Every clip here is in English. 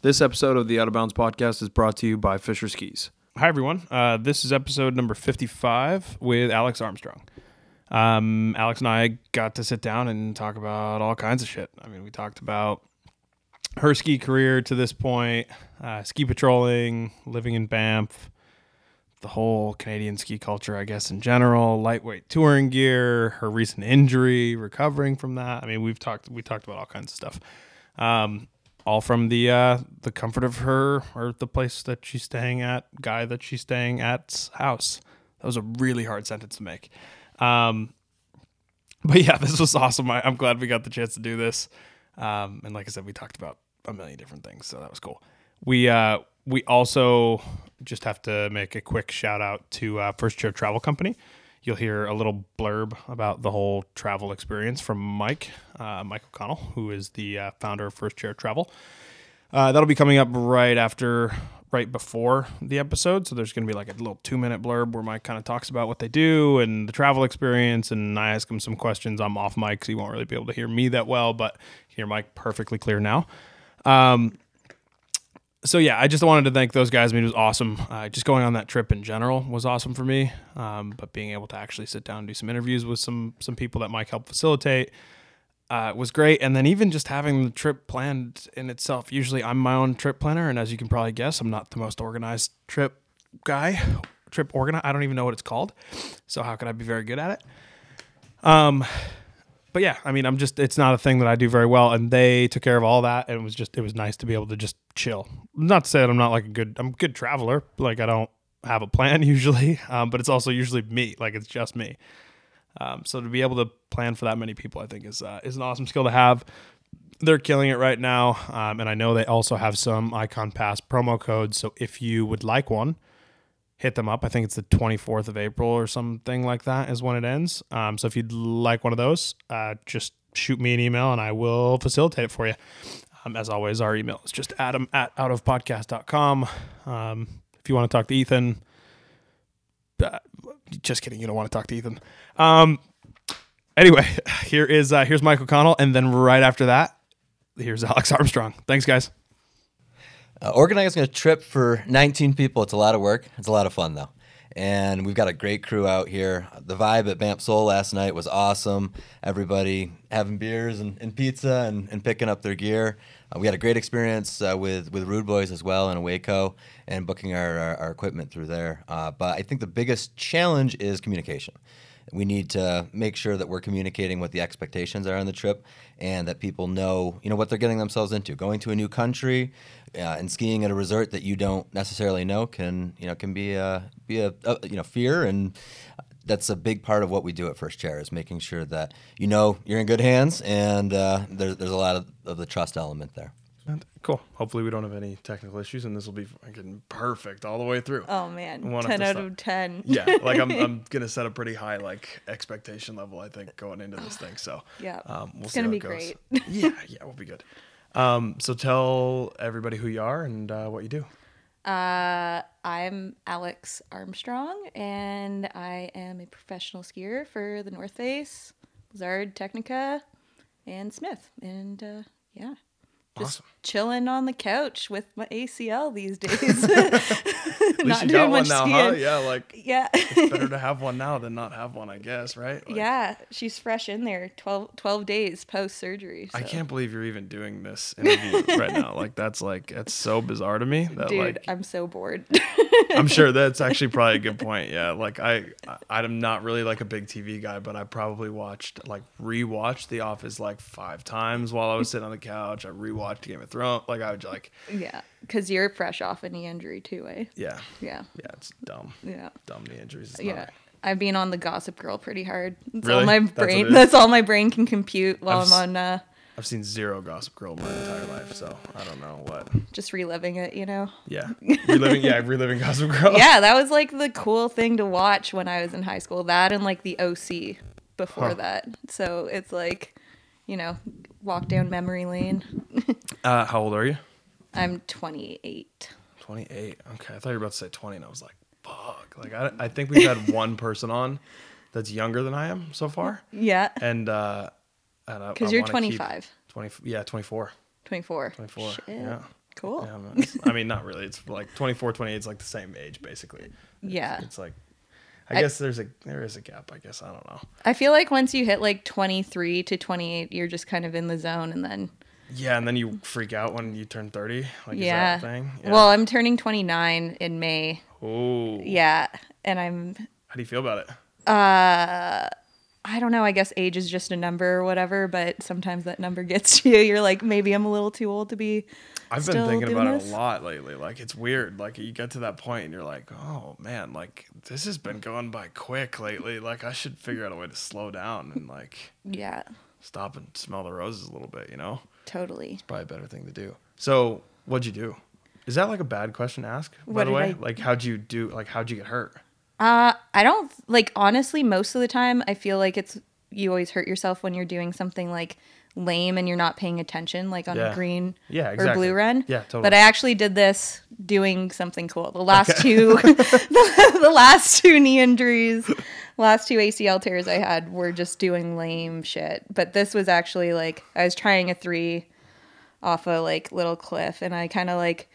This episode of the Out of Bounds podcast is brought to you by Fisher Skis. Hi, everyone. This is episode number 55 with Alex Armstrong. Alex and I got to sit down and talk about all kinds of shit. I mean, we talked about her ski career to this point, ski patrolling, living in Banff, the whole Canadian ski culture, I guess, in general, lightweight touring gear, her recent injury, recovering from that. I mean, we talked about all kinds of stuff. All from the comfort of her or the place that she's staying at, guy that she's staying at's house. That was a really hard sentence to make. But yeah, this was awesome. I'm glad we got the chance to do this. And like I said, we talked about a million different things, so that was cool. We also just have to make a quick shout out to First Chair Travel Company. You'll hear a little blurb about the whole travel experience from Mike O'Connell, who is the founder of First Chair Travel. That'll be coming up right before the episode. So there's going to be like a little 2-minute blurb where Mike kind of talks about what they do and the travel experience. And I ask him some questions. I'm off mic, so you won't really be able to hear me that well, but hear Mike perfectly clear now. So yeah, I just wanted to thank those guys. I mean, it was awesome. Just going on that trip in general was awesome for me. But being able to actually sit down and do some interviews with some people that Mike helped facilitate was great. And then even just having the trip planned in itself. Usually I'm my own trip planner, and as you can probably guess, I'm not the most organized trip guy. Trip organizer. I don't even know what it's called. So how could I be very good at it? But yeah, I mean, it's not a thing that I do very well, and they took care of all that, and it was nice to be able to just chill. Not to say that I'm not I'm a good traveler. Like, I don't have a plan usually, but it's also usually me. Like, it's just me. So to be able to plan for that many people, I think is an awesome skill to have. They're killing it right now. And I know they also have some Icon Pass promo codes. So if you would like one, hit them up. I think it's the 24th of April or something like that is when it ends. So if you'd like one of those, just shoot me an email and I will facilitate it for you. As always, our email is just adam@outofpodcast.com. If you want to talk to Ethan, just kidding. You don't want to talk to Ethan. Anyway, here's Mike O'Connell. And then right after that, here's Alex Armstrong. Thanks, guys. Organizing a trip for 19 people, it's a lot of work. It's a lot of fun, though. And we've got a great crew out here. The vibe at Banff Soul last night was awesome. Everybody having beers and pizza and picking up their gear. We had a great experience with Rude Boys as well in Waco and booking our equipment through there. But I think the biggest challenge is communication. We need to make sure that we're communicating what the expectations are on the trip and that people know, what they're getting themselves into. Going to a new country and skiing at a resort that you don't necessarily know can be a fear, and that's a big part of what we do at First Chair is making sure that you're in good hands, and there's a lot of the trust element there. Cool. Hopefully we don't have any technical issues, and this will be fucking perfect all the way through. Oh man, 10 out of 10. Yeah, like I'm gonna set a pretty high expectation level, I think, going into this thing. So yeah, we'll it's see gonna how be it goes. great. yeah, we'll be good. So tell everybody who you are and what you do. I'm Alex Armstrong, and I am a professional skier for the North Face, Blizzard, Technica, and Smith, and yeah. Just awesome. Chilling on the couch with my ACL these days. At least Not you doing got one much now, skiing. huh? Yeah, yeah. It's better to have one now than not have one, I guess, right? Yeah, she's fresh in there, 12 days post-surgery. So. I can't believe you're even doing this interview right now. That's so bizarre to me. That, dude, I'm so bored. I'm sure that's actually probably a good point. Yeah, I'm not really a big TV guy, but I probably rewatched The Office 5 times while I was sitting on the couch. I rewatched Game of Thrones. Yeah, because you're fresh off a knee injury too, eh? Yeah. Yeah. Yeah, it's dumb. Yeah. Dumb knee injuries. Yeah. I've been on the Gossip Girl pretty hard. That's really? all my brain. That's all my brain can compute while I'm on. I've seen zero Gossip Girl my entire life, so I don't know what. Just reliving it, Yeah, reliving Gossip Girl. Yeah, that was the cool thing to watch when I was in high school. That and the OC before that. So it's walk down memory lane. How old are you? I'm 28. 28. Okay, I thought you were about to say 20, and I was like, fuck. I think we've had one person on that's younger than I am so far. Yeah. And because you're 25. 24. 24. 24. Shit. Yeah. Cool. Yeah, I mean, not really. It's like 24, 28 is like the same age, basically. Yeah. It's like, I guess there is a gap, I guess. I don't know. I feel like once you hit like 23 to 28, you're just kind of in the zone, and then Yeah, and then you freak out when you turn 30. Like, yeah. Is that a thing? Yeah. Well, I'm turning 29 in May. Oh. Yeah, and I'm How do you feel about it? I don't know. I guess age is just a number or whatever, but sometimes that number gets to you. You're like, maybe I'm a little too old to be. I've been still thinking doing about this. it a lot lately. Like, it's weird. Like, you get to that point and you're like, oh, man, like, this has been going by quick lately. Like, I should figure out a way to slow down and, like, Yeah, stop and smell the roses a little bit, you know? totally. Probably a better thing to do. So, what'd you do? Is that, like, a bad question to ask, by What the did way? I- Like, how'd you get hurt? I don't like, honestly, most of the time I feel like you always hurt yourself when you're doing something like lame and you're not paying attention, like on Yeah. a green Yeah, or exactly. blue run. Yeah, totally. But I actually did this doing something cool. The last two, the last two knee injuries, last two ACL tears I had were just doing lame shit. But this was actually like, I was trying a 3 off a like little cliff, and I kind of like,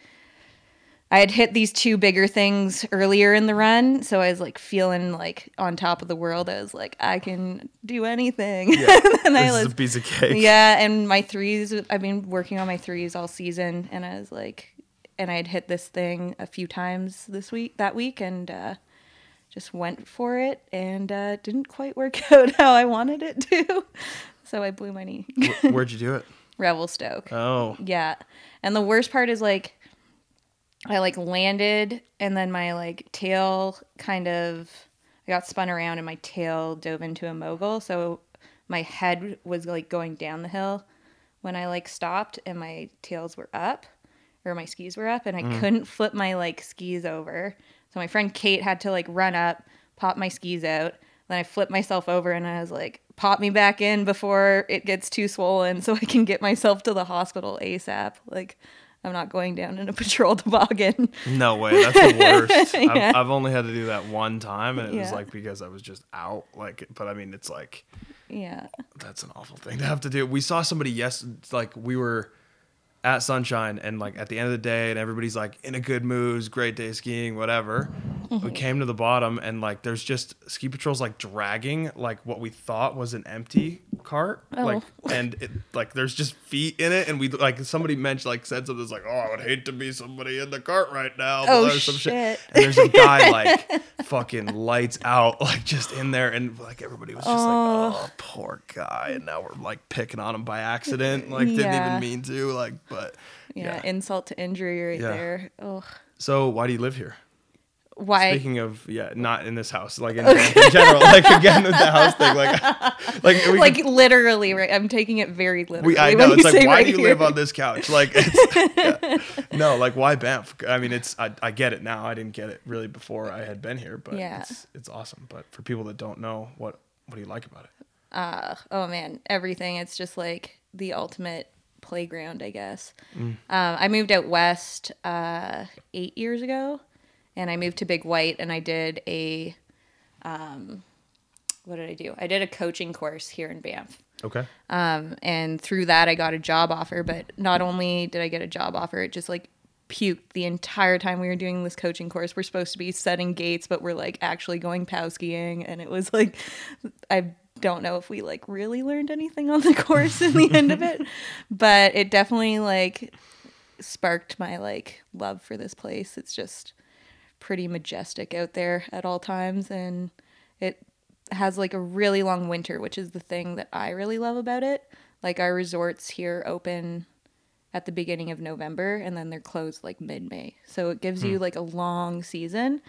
I had hit these 2 bigger things earlier in the run, so I was like feeling like on top of the world. I was like, I can do anything. Yeah. And I This is was, a piece of cake. yeah, and my 3s, I've been working on my 3s all season, and I was like, and I had hit this thing a few times that week, and just went for it, and didn't quite work out how I wanted it to, so I blew my knee. Where'd you do it? Revelstoke. Oh. Yeah. And the worst part is like I like landed, and then my like tail I got spun around and my tail dove into a mogul. So my head was like going down the hill when I like stopped, and my tails were up, or my skis were up, and I couldn't flip my like skis over. So my friend Kate had to like run up, pop my skis out. Then I flipped myself over, and I was like, pop me back in before it gets too swollen so I can get myself to the hospital ASAP. Like, I'm not going down in a patrol toboggan. No way. That's the worst. Yeah. I've only had to do that one time, and it was Yeah. like because I was just out. Like, but I mean, it's like, Yeah. that's an awful thing to have to do. We saw somebody, like we were at Sunshine, and like at the end of the day, and everybody's like in a good mood, it's a great day skiing, whatever. We came to the bottom, and like there's just ski patrols like dragging like what we thought was an empty cart, Oh. like, and it, like there's just feet in it, and we like somebody mentioned like said something like, oh, I would hate to be somebody in the cart right now. Oh, or some shit. And there's a guy like fucking lights out, like just in there, and like everybody was just like, oh, poor guy, and now we're like picking on him by accident, like didn't Yeah. even mean to, like, but Yeah. Insult to injury right Yeah. there. Ugh. So why do you live here? Why? Speaking of, not in this house, like in general, like again with the house thing, like we like could- literally, right? I'm taking it very literally. I when know it's you like, say why right do you here. live on this couch? Like, it's, no, like why Banff? I mean, I get it now. I didn't get it really before I had been here, but Yeah. it's awesome. But for people that don't know, what do you like about it? Oh man, everything. It's just like the ultimate playground, I guess. Mm. I moved out west 8 years ago, and I moved to Big White, and I did a what did I do? I did a coaching course here in Banff. Okay. And through that I got a job offer, but not only did I get a job offer, it just like puked the entire time we were doing this coaching course. We're supposed to be setting gates, but we're like actually going POW skiing, and it was like, I don't know if we like really learned anything on the course in the end of it, but it definitely like sparked my like love for this place. It's just pretty majestic out there at all times, and it has like a really long winter, which is the thing that I really love about it. Like our resorts here open at the beginning of November, and then they're closed like mid-May. So it gives you like a long season.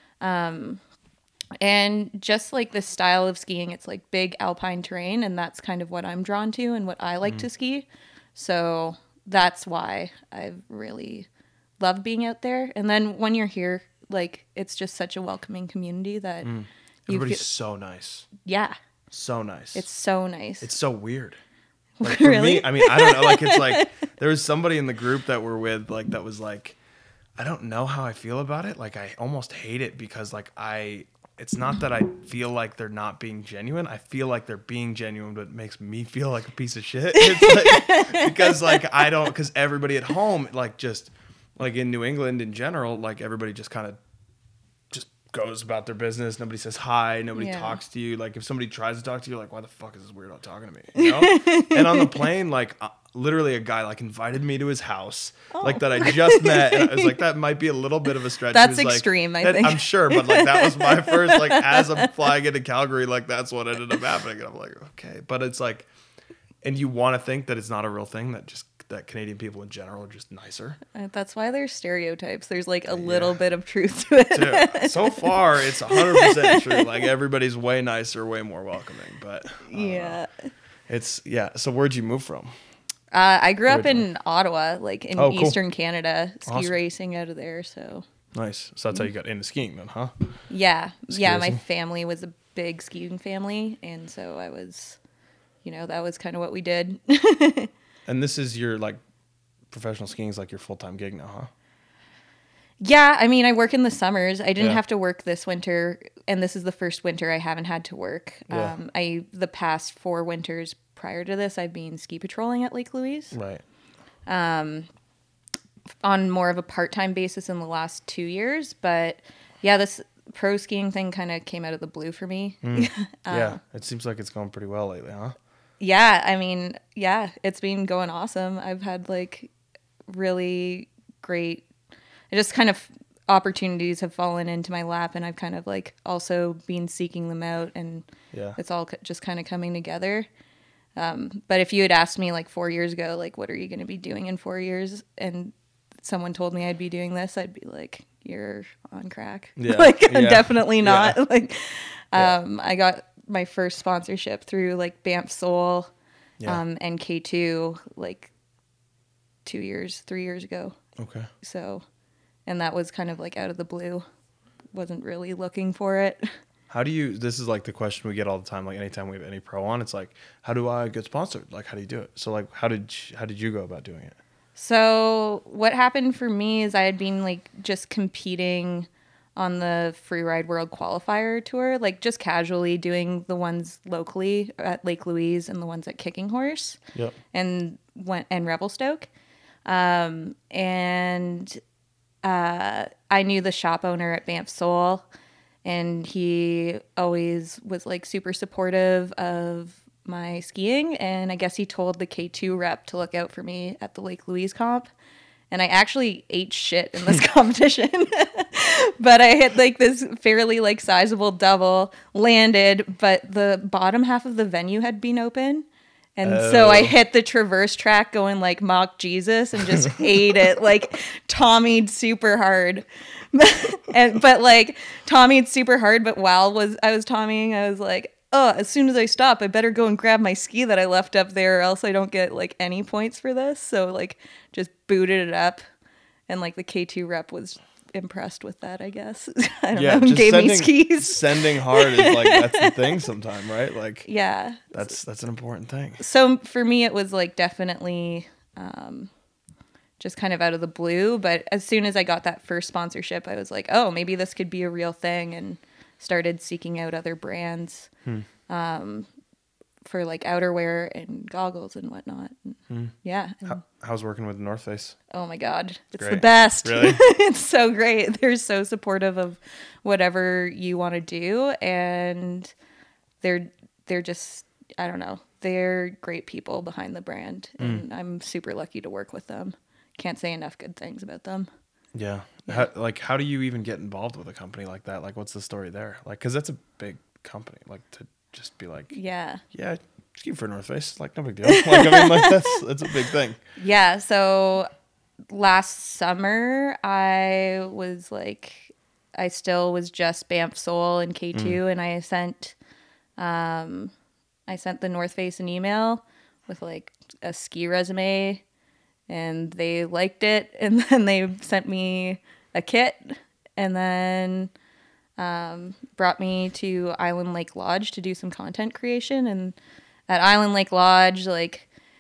And just like the style of skiing, it's like big alpine terrain, and that's kind of what I'm drawn to and what I like to ski. So that's why I've really loved being out there. And then when you're here, like it's just such a welcoming community that you Everybody's feel, so nice, yeah, so nice. it's so nice. It's so weird. Like, for Really? me, I mean, I don't know. Like, it's like there was somebody in the group that we're with, like, that was like, I don't know how I feel about it. Like, I almost hate it because, like, I it's not that I feel like they're not being genuine. I feel like they're being genuine, but it makes me feel like a piece of shit. It's like, because like because everybody at home, like just like in New England in general, like everybody just kind of just goes about their business. Nobody says hi. Nobody talks to you. Like if somebody tries to talk to you, like why the fuck is this weirdo talking to me? You know? And on the plane, like literally a guy like invited me to his house, like that I just met. And I was like, that might be a little bit of a stretch. That's like, extreme, I think. I'm sure, but like that was my first, like as I'm flying into Calgary, like that's what ended up happening. And I'm like, okay. But it's like, and you want to think that it's not a real thing, that Canadian people in general are just nicer. That's why there's stereotypes. There's like a little bit of truth to it. Dude, so far, it's 100% true. Like everybody's way nicer, way more welcoming. But Yeah. So where'd you move from? I grew up in Ottawa, like in Oh, cool. Eastern Canada, ski Awesome. racing out of there. So Nice. So that's how you got into skiing then, huh? yeah, my racing? family was a big skiing family, and so I was, that was kind of what we did. And this is your like professional skiing is like your full-time gig now, huh? Yeah, I mean, I work in the summers. I didn't Yeah. have to work this winter, and this is the first winter I haven't had to work. Yeah. The past 4 winters prior to this, I've been ski patrolling at Lake Louise Right. on more of a part-time basis in the last 2 years. But yeah, this pro skiing thing kind of came out of the blue for me. Yeah. It seems like it's going pretty well lately, huh? Yeah, I mean, yeah, it's been going awesome. I've had like really great, just kind of opportunities have fallen into my lap, and I've kind of like also been seeking them out, and Yeah. it's all just kind of coming together. But if you had asked me like 4 years ago, like, what are you going to be doing in 4 years? And someone told me I'd be doing this, I'd be like, you're on crack. Yeah. Like, Yeah. definitely not. Yeah. Like, I got my first sponsorship through like Banff Soul, Yeah. and K2 like 3 years ago. Okay. So, and that was kind of like out of the blue. Wasn't really looking for it. How do you, this is like the question we get all the time, like anytime we have any pro on, it's like, how do I get sponsored? Like, how do you do it? So like, how did you go about doing it? So what happened for me is I had been like just competing on the Freeride World Qualifier Tour, like just casually doing the ones locally at Lake Louise and the ones at Kicking Horse Yep. and Revelstoke. And I knew the shop owner at Banff Soul, and he always was like super supportive of my skiing. And I guess he told the K2 rep to look out for me at the Lake Louise comp. And I actually ate shit in this competition, but I hit like this fairly like sizable double, landed, but the bottom half of the venue had been open. And so I hit the traverse track going like mock Jesus and just ate it, like Tommy'd super hard. But like Tommy'd super hard, but while I was Tommying, I was like, oh, as soon as I stop, I better go and grab my ski that I left up there, or else I don't get like any points for this. So like just booted it up, and like the K2 rep was impressed with that, I guess. I don't know. Just Gave me skis. Sending hard is like, that's the thing sometime, right? Like, Yeah. that's an important thing. So for me, it was like definitely just kind of out of the blue. But as soon as I got that first sponsorship, I was like, oh, maybe this could be a real thing, and started seeking out other brands for like outerwear and goggles and whatnot. Yeah. And, How's working with North Face? oh my God, it's the Great. best. Really? It's so great. They're so supportive of whatever you want to do, and they're just, I don't know, they're great people behind the brand, and I'm super lucky to work with them. Can't say enough good things about them. Yeah. How do you even get involved with a company like that? Like, what's the story there? Like, because that's a big company. Like, to just be like, Yeah. ski for North Face, like, no big deal. Like, I mean, like, that's a big thing. Yeah. So last summer, I still was just Banff Soul and K2, and I sent the North Face an email with like a ski resume, and they liked it, and then they sent me a kit, and then brought me to Island Lake Lodge to do some content creation. And at Island Lake Lodge, like,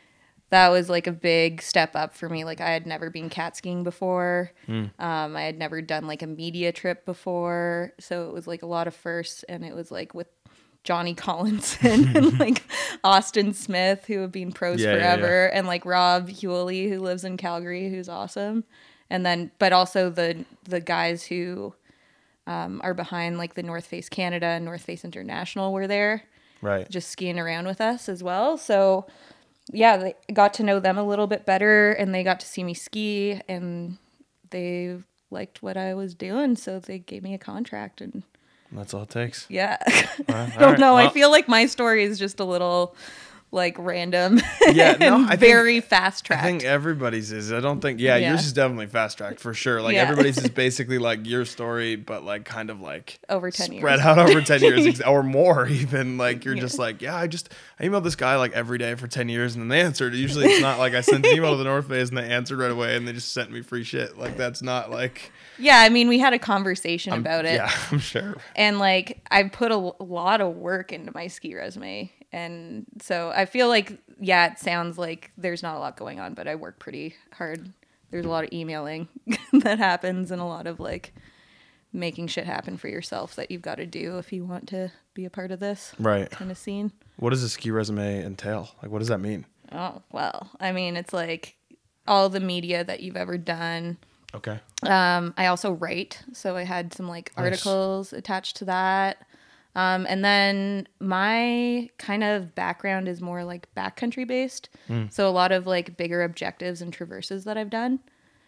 that was like a big step up for me. Like I had never been cat skiing before. I had never done like a media trip before. So it was like a lot of firsts, and it was like with Johnny Collinson and like Austin Smith, who have been pros forever, and like Rob Hewley, who lives in Calgary, who's awesome. And then, but also the guys who are behind like the North Face Canada and North Face International were there, Right. just skiing around with us as well. So yeah, they got to know them a little bit better, and they got to see me ski, and they liked what I was doing, so they gave me a contract. And That's all it takes. yeah, All I don't right. know. I Well, feel like my story is just a little like random Yeah, no, and I think- very fast I tracked. think everybody's is. I don't think. Yeah, Yeah. yours is definitely fast tracked for sure. Like Yeah. everybody's is basically like your story, but like kind of like Over 10 years. spread out over 10 years or more. Even like you're just like, yeah, I emailed this guy like every day for 10 years, and then they answered. Usually it's not like I sent an email to the North Face and they answered right away, and they just sent me free shit. Like that's not like. Yeah, I mean, we had a conversation about it. Yeah, I'm sure. And like I put a lot of work into my ski resume, and so I feel like, yeah, it sounds like there's not a lot going on, but I work pretty hard. There's a lot of emailing that happens, and a lot of like making shit happen for yourself that you've got to do if you want to be a part of this Right. kind of scene. What does a ski resume entail? Like, what does that mean? Oh, well, I mean, it's like all the media that you've ever done. Okay. I also write, so I had some like Nice. articles attached to that. And then my kind of background is more like backcountry based. So a lot of like bigger objectives and traverses that I've done.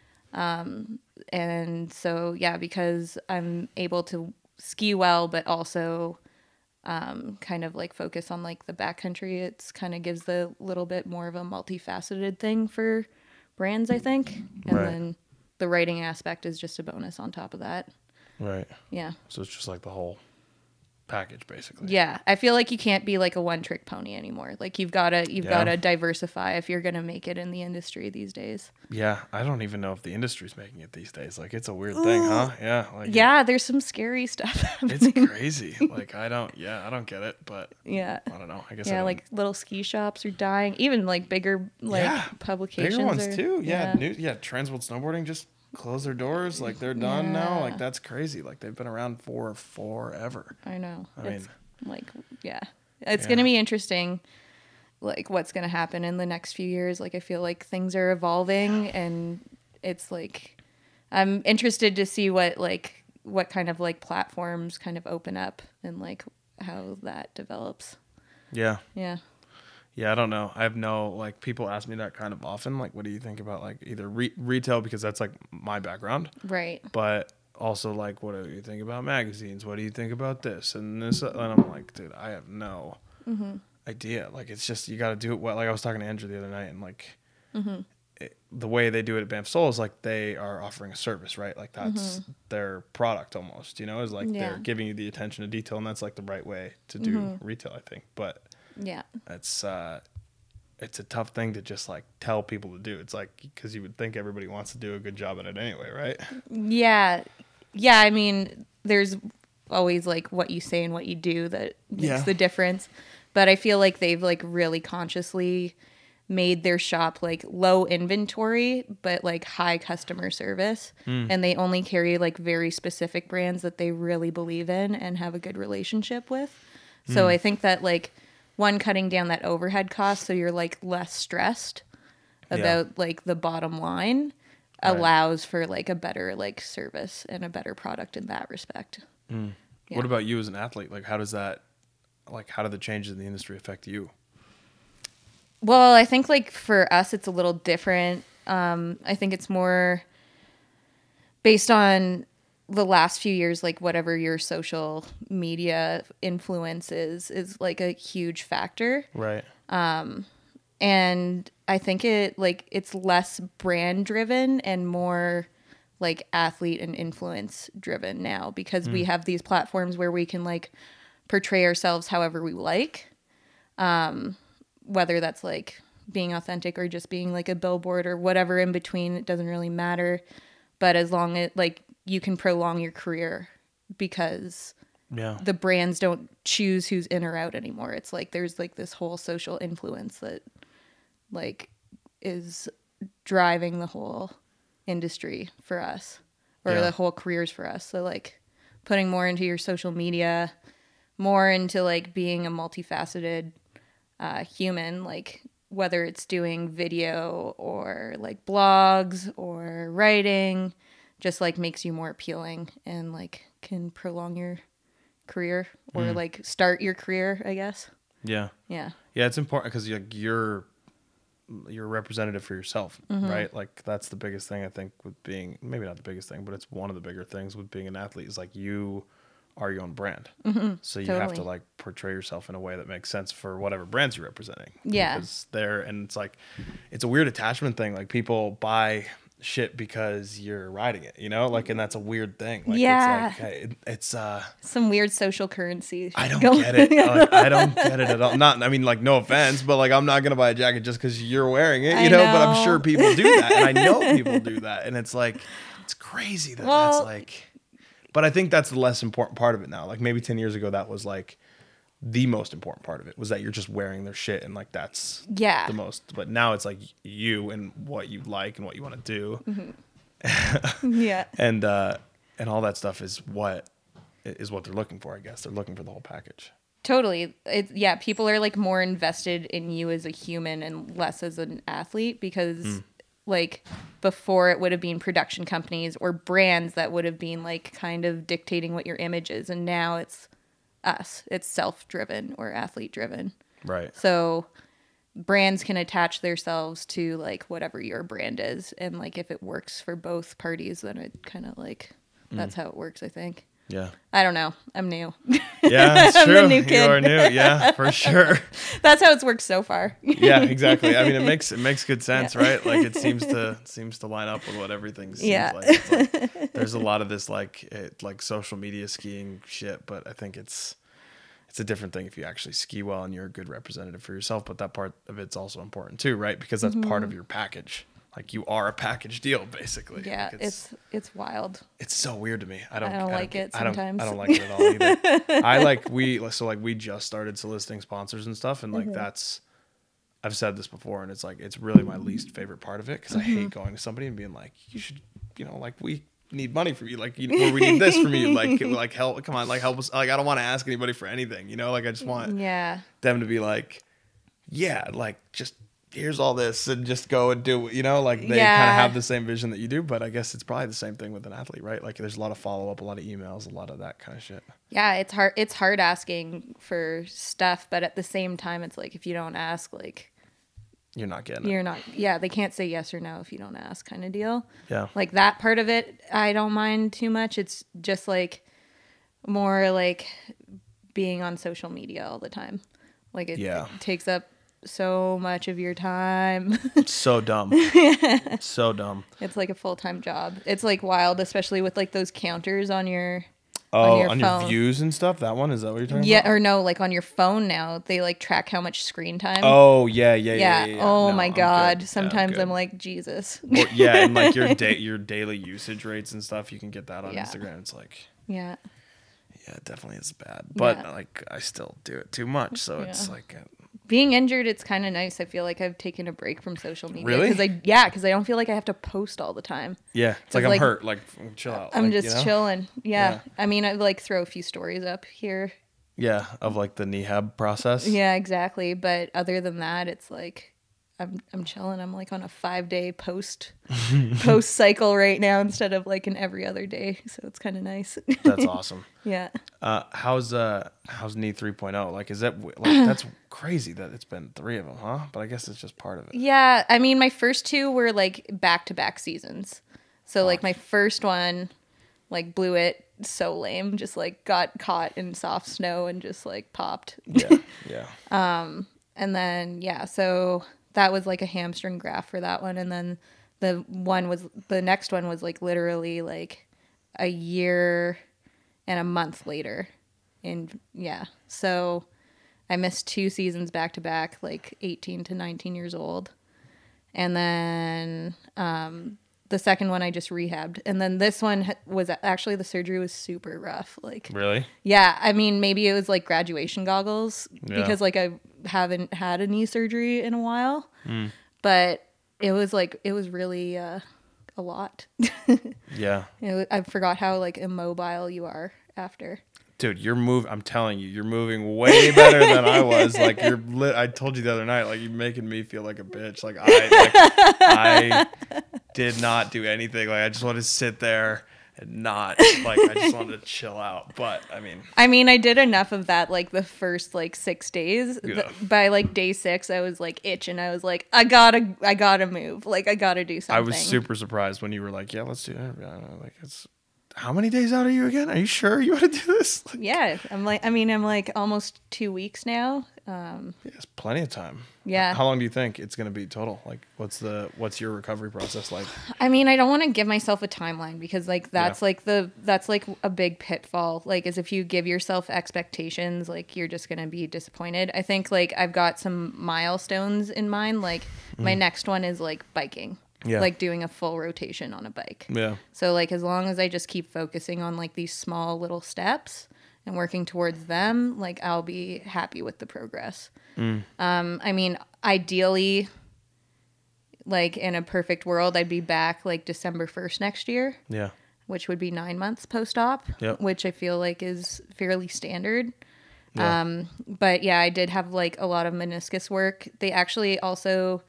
And so, yeah, because I'm able to ski well, but also kind of like focus on like the backcountry, it's kind of gives the little bit more of a multifaceted thing for brands, I think. And Right. then the writing aspect is just a bonus on top of that. Right. Yeah. So it's just like the whole package, basically. Yeah. I feel like you can't be like a one trick pony anymore. Like you've gotta diversify if you're gonna make it in the industry these days. Yeah, I don't even know if the industry's making it these days. Like, it's a weird thing, huh? Yeah. Like, Yeah, there's some scary stuff it's happening. crazy. Like, I don't get it, but Yeah. I don't know. I guess I Yeah, don't- like little ski shops are dying. Even like bigger like Yeah, publications. bigger ones are- too. Yeah, Transworld Snowboarding just closed their doors. Like, they're done now. Yeah. Like, that's crazy. Like, they've been around for forever. I know. I It's mean- like, yeah. It's Yeah. going to be interesting, like, what's going to happen in the next few years. Like, I feel like things are evolving, and it's like, I'm interested to see what kind of, like, platforms kind of open up and, like, how that develops. Yeah. Yeah. Yeah, I don't know. I have no, like, people ask me that kind of often. Like, what do you think about, like, either retail, because that's, like, my background, Right. but also, like, what do you think about magazines? What do you think about this and this? And I'm like, dude, I have no idea. Like, it's just, you got to do it well. Like, I was talking to Andrew the other night, and, like, the way they do it at Banff Soul is, like, they are offering a service, right? Like, that's their product almost, is like Yeah. they're giving you the attention to detail, and that's, like, the right way to do retail, I think. But Yeah. it's a tough thing to just like tell people to do. It's like, because you would think everybody wants to do a good job at it anyway, right? Yeah. Yeah. I mean, there's always like what you say and what you do that makes Yeah. the difference. But I feel like they've like really consciously made their shop like low inventory, but like high customer service. And they only carry like very specific brands that they really believe in and have a good relationship with. So I think that like, one, cutting down that overhead cost so you're like less stressed about like the bottom line allows for like a better like service and a better product in that respect. Yeah. What about you as an athlete? Like, how do the changes in the industry affect you? Well, I think like for us it's a little different. I think it's more based on the last few years, like whatever your social media influence is like a huge factor. Right. And I think it's less brand driven and more like athlete and influence driven now, because we have these platforms where we can like portray ourselves however we like. Whether that's like being authentic or just being like a billboard or whatever in between, it doesn't really matter. But as long as like you can prolong your career, because Yeah. the brands don't choose who's in or out anymore. It's like there's like this whole social influence that like is driving the whole industry for us, or Yeah. the whole careers for us. So like putting more into your social media, more into like being a multifaceted human, like whether it's doing video or like blogs or writing, just like makes you more appealing and like can prolong your career or like start your career, I guess. Yeah. Yeah. Yeah, it's important because you're a representative for yourself, right? Like that's the biggest thing I think with being, maybe not the biggest thing, but it's one of the bigger things with being an athlete is like you are your own brand. So you have to Totally. like portray yourself in a way that makes sense for whatever brands you're representing. Yeah. Because and it's like, it's a weird attachment thing. Like people buy shit because you're riding it, you know? Like, and that's a weird thing. Like, Yeah. It's like, it's Some weird social currency. I don't get it. Like, I don't get it at all. Not, I mean, like, no offense, but like, I'm not gonna buy a jacket just because you're wearing it, you I know? But I'm know. sure people do that, and I know people do that, and it's like, it's crazy that that's Well- like. But I think that's the less important part of it now. Like maybe 10 years ago, that was like the most important part of it was that you're just wearing their shit, and like that's Yeah. the most. But now it's like you and what you like and what you want to do, Yeah. and all that stuff is what they're looking for. I guess they're looking for the whole package. Totally. Yeah, people are like more invested in you as a human and less as an athlete because like before it would have been production companies or brands that would have been like kind of dictating what your image is, and now it's us. It's self-driven or athlete-driven. Right. So brands can attach themselves to like whatever your brand is, and like if it works for both parties, then it kind of like that's how it works, I think. Yeah. I don't know. I'm new. Yeah, it's I'm true. the new kid. You are new. Yeah, for sure. That's how it's worked so far. Yeah, exactly. I mean, it makes good sense, right? Like it seems to line up with what everything seems Yeah. like. It's like. There's a lot of this like social media skiing shit, but I think it's a different thing if you actually ski well and you're a good representative for yourself. But that part of it's also important too, right? Because that's part of your package. Like you are a package deal, basically. Yeah, Like, it's wild. it's so weird to me. I don't like it I don't sometimes. like it at all either. We just started soliciting sponsors and stuff, and like that's, I've said this before, and it's like it's really my least favorite part of it because I hate going to somebody and being like, you should, like we need money from you, like or we need this from you, like help, come on, like help us. Like I don't want to ask anybody for anything, like I just want Yeah. them to be like, yeah, like just here's all this and just go and do, like they kind of Yeah. have the same vision that you do. But I guess it's probably the same thing with an athlete, right? Like there's a lot of follow up, a lot of emails, a lot of that kind of shit. Yeah, it's hard. It's hard asking for stuff, but at the same time, it's like if you don't ask, like You're not getting it. you're not. Yeah, they can't say yes or no if you don't ask, kind of deal. Yeah. Like that part of it, I don't mind too much. It's just like more like being on social media all the time. Like it takes up so much of your time. So dumb. So dumb. It's like a full-time job. It's like wild, especially with like those counters on your Oh, your on your phone. views and stuff. That one, is that what you're talking Yeah, about? or no, like on your phone now, they like track how much screen time. Oh yeah. Oh No, my I'm God. good. Yeah, Sometimes good. I'm like, Jesus. Or, yeah, and like your daily usage rates and stuff, you can get that on Yeah. Instagram. It's like, Yeah. yeah, it definitely is bad. But Yeah. like I still do it too much, so it's Yeah. like Being injured, it's kind of nice. I feel like I've taken a break from social media. Really? Because I don't feel like I have to post all the time. yeah, it's like I'm like, hurt. Like chill out. I'm like, just chilling. Yeah. Yeah. I mean, I like throw a few stories up here. Yeah, of like the Nehab process. Yeah, exactly. But other than that, it's like I'm chilling. I'm like on a 5-day post cycle right now instead of like an every other day. So it's kind of nice. That's awesome. Yeah. How's Knee 3.0? Like, is that that's crazy that it's been 3 of them, huh? But I guess it's just part of it. Yeah, I mean, my first 2 were like back-to-back seasons. So like my first one, like blew it so lame, just like got caught in soft snow and just like popped. Yeah. And then so that was like a hamstring graft for that one, and then the next one was like literally like a year and a month later. And so I missed 2 seasons back to back, like 18 to 19 years old. And then the second one I just rehabbed. And then this one was actually, the surgery was super rough. Like, Really? yeah, I mean, maybe it was like graduation goggles Yeah. because like I haven't had a knee surgery in a while. But it was really a lot. Yeah. I forgot how like immobile you are after. Dude, I'm telling you, you're moving way better than I was. Like I told you the other night, like you're making me feel like a bitch. Like I did not do anything. Like I just wanted to sit there and not like I just wanted to chill out. But I mean I did enough of that like the first like 6 days. Yeah. By like day 6, I was like itching. I was like, I gotta move. Like I gotta do something. I was super surprised when you were like, yeah, let's do it. Like it's. How many days out are you again? Are you sure you want to do this? Like, yeah, I'm like almost 2 weeks now. it's plenty of time. Yeah. How long do you think it's going to be total? Like, what's your recovery process like? I mean, I don't want to give myself a timeline because like that's like a big pitfall. Like, is if you give yourself expectations, like you're just gonna be disappointed. I think like I've got some milestones in mind. Like my next one is like biking. Yeah. Like doing a full rotation on a bike. Yeah. So like as long as I just keep focusing on like these small little steps and working towards them, like I'll be happy with the progress. I mean, ideally, like in a perfect world, I'd be back like December 1st next year. Yeah. Which would be 9 months post-op, Yep. which I feel like is fairly standard. Yeah. But yeah, I did have like a lot of meniscus work. They actually also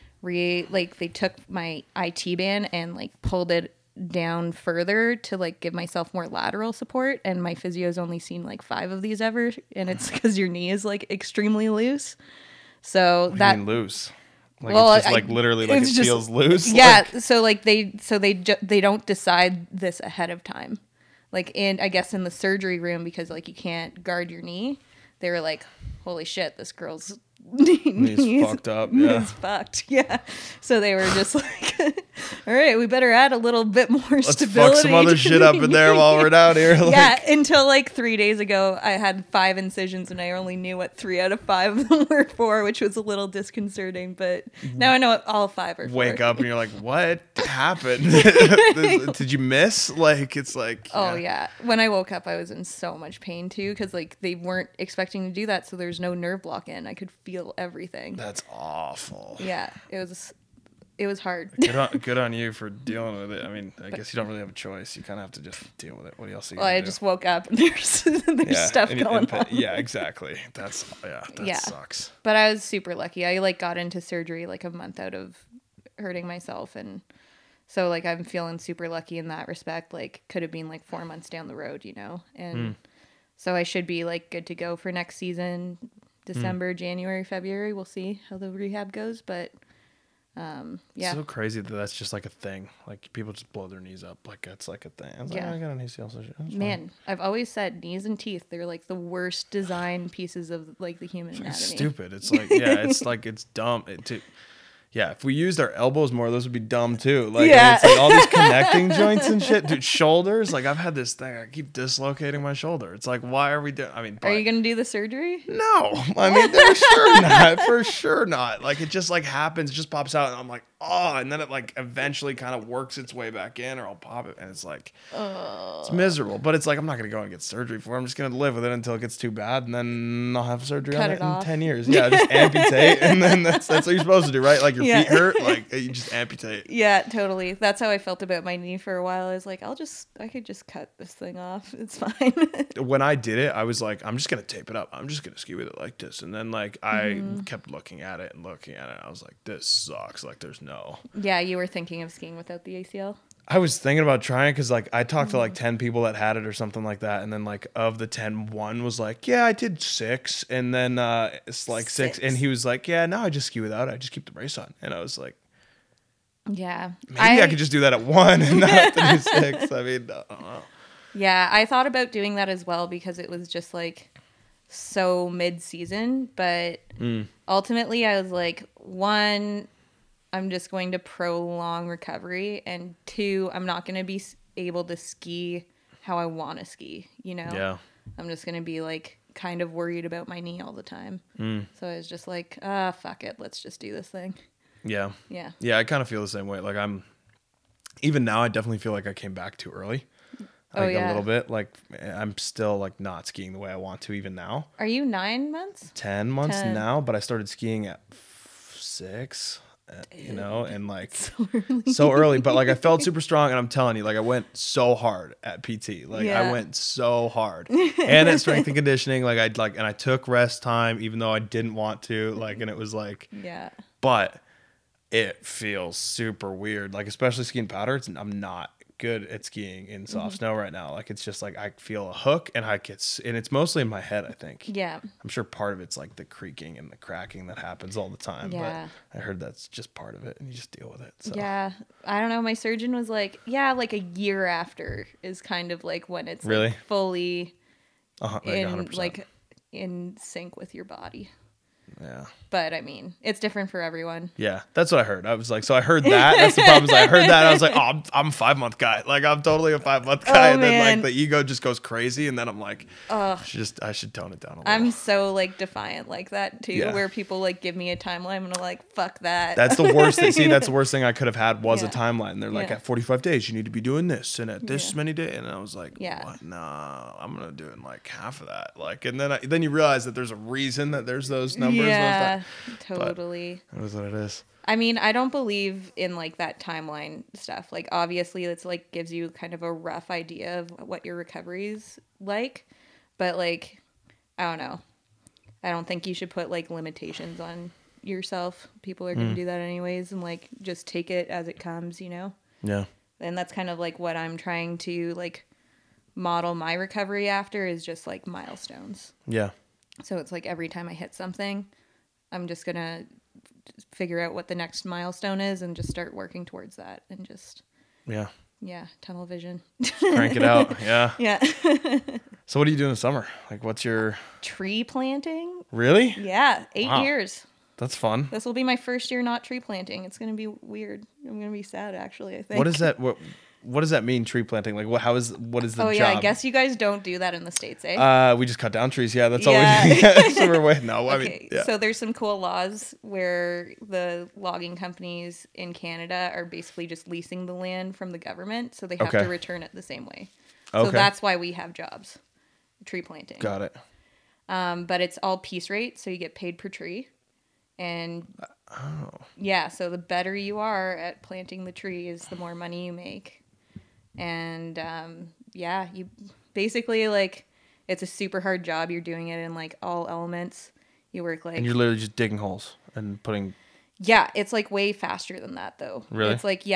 they took my IT band and like pulled it down further to like give myself more lateral support, and my physio's only seen like 5 of these ever, and it's because your knee is like extremely loose. So What that do you mean loose? Like Well, it's just like literally like it it's just- feels loose. yeah, Like, so like they don't decide this ahead of time. Like I guess in the surgery room, because like you can't guard your knee, they were like, holy shit, this girl's knee's fucked up. Yeah. It's fucked. Yeah. So they were just like, all right, we better add a little bit more Let's stability. fuck some other to shit the up in there while we're down here. Like, yeah, until like 3 days ago, I had 5 incisions and I only knew what 3 out of 5 of them were for, which was a little disconcerting. But now I know what all 5 are for. wake up and you're like, what happened? Did you miss? Like, it's like. Oh yeah. When I woke up, I was in so much pain too, because like they weren't expecting to do that, so there's no nerve block in. I could feel everything. That's awful. Yeah, it was hard. Good on you for dealing with it. I mean, I guess you don't really have a choice. You kind of have to just deal with it. What else are you Well, gonna I do? just woke up and there's stuff and- going on. Yeah, exactly. That Yeah. sucks. But I was super lucky. I like got into surgery like a month out of hurting myself, and so like I'm feeling super lucky in that respect. Like could have been like 4 months down the road, you know. And so I should be like good to go for next season, December, January, February. We'll see how the rehab goes, but yeah. It's so crazy that that's just like a thing. Like people just blow their knees up. Like that's like a thing. I was Yeah. like, I got an ACL. So that's fine. Man, I've always said knees and teeth, they're like the worst design pieces of like the human anatomy. It's stupid. It's like it's dumb. Yeah, if we used our elbows more, those would be dumb too. Like, Yeah. it's like all these connecting joints and shit. Dude, shoulders. Like I've had this thing. I keep dislocating my shoulder. It's like, why are we doing? I mean, Are you gonna do the surgery? no. I mean, for sure not. For sure not. Like it just like happens. It just pops out, and I'm like, oh, and then it like eventually kind of works its way back in, or I'll pop it, and it's like, it's miserable. But it's like I'm not gonna go and get surgery for it. I'm just gonna live with it until it gets too bad, and then I'll have surgery Cut on it it in off. 10 years. Yeah, just amputate, and then that's what you're supposed to do, right? Like your Yeah. feet hurt, like you just amputate. Yeah, totally. That's how I felt about my knee for a while. I was like, I could just cut this thing off. It's fine. When I did it, I was like, I'm just gonna tape it up. I'm just gonna ski with it like this, and then like I kept looking at it and looking at it. I was like, this sucks. Like there's no. Yeah, you were thinking of skiing without the ACL? I was thinking about trying because like I talked to like 10 people that had it or something like that, and then like of the 10, one was like, yeah, I did 6, and then it's like 6, and he was like, yeah, no, I just ski without it. I just keep the brace on, and I was like, Yeah. maybe I could just do that at 1 and not have to do 6. I mean, I don't know. Yeah, I thought about doing that as well because it was just like so mid-season, but ultimately I was like, 1, I'm just going to prolong recovery, and 2, I'm not going to be able to ski how I want to ski, you know? Yeah. I'm just going to be like kind of worried about my knee all the time. So I was just like, fuck it, let's just do this thing. Yeah. Yeah. Yeah, I kind of feel the same way. Like even now, I definitely feel like I came back too early. Like a little bit. Like I'm still like not skiing the way I want to even now. Are you 9 months? 10 months 10. now, but I started skiing at 6, you know, and like so early, but like I felt super strong, and I'm telling you, like I went so hard at PT, like I went so hard, and at strength and conditioning, like and I took rest time even though I didn't want to, like, and it was like, but it feels super weird, like especially skiing powder. I'm not good at skiing in soft snow right now. Like it's just like I feel a hook, and and it's mostly in my head, I think. Yeah. I'm sure part of it's like the creaking and the cracking that happens all the time. Yeah. But I heard that's just part of it, and you just deal with it. So. Yeah. I don't know. My surgeon was like, like a year after is kind of like when it's Really? like fully Like in 100%. like in sync with your body. Yeah. But I mean, it's different for everyone. Yeah, that's what I heard. I was like, so I heard that. That's the problem. Is I heard that. And I was like, oh, I'm a 5-month guy. Like I'm totally a 5-month guy. Oh, and then man. like the ego just goes crazy. And then I'm like, I should tone it down a little. I'm so like defiant like that too, Yeah. where people like give me a timeline and I'm like, fuck that. That's the worst thing. See, that's the worst thing I could have had was a Yeah. timeline. They're like, Yeah. at 45 days, you need to be doing this, and at this Yeah. many days. And I was like, Yeah. what? No, I'm gonna do it in like half of that. Like, and then you realize that there's a reason that there's those numbers. Yeah, And totally. that is what it is. I mean, I don't believe in like that timeline stuff. Like obviously it's like gives you kind of a rough idea of what your recovery's like, but like I don't know. I don't think you should put like limitations on yourself. People are going to do that anyways, and like just take it as it comes, you know? Yeah. And that's kind of like what I'm trying to like model my recovery after is just like milestones. Yeah. So it's like every time I hit something, I'm just going to figure out what the next milestone is and just start working towards that and just, Yeah. tunnel vision. Crank it out. Yeah. Yeah. So what do you do in the summer? Like, what's your Tree planting. really? Yeah. 8 Wow. years. That's fun. This will be my first year not tree planting. It's going to be weird. I'm going to be sad actually, I think. What is that? What does that mean? Tree planting? Like, what is the Oh job? yeah, I guess you guys don't do that in the States, eh? We just cut down trees. Yeah, that's Yeah. all we do. So we're waiting. No, I mean, Okay, yeah. so there's some cool laws where the logging companies in Canada are basically just leasing the land from the government, so they have Okay. to return it the same way. So Okay. that's why we have jobs, tree planting. Got it. But it's all piece rate, so you get paid per tree. And yeah, so the better you are at planting the trees, the more money you make. And you basically like it's a super hard job. You're doing it in like all elements. You work like And you're literally just digging holes and putting. yeah, it's like way faster than that though. Really? It's like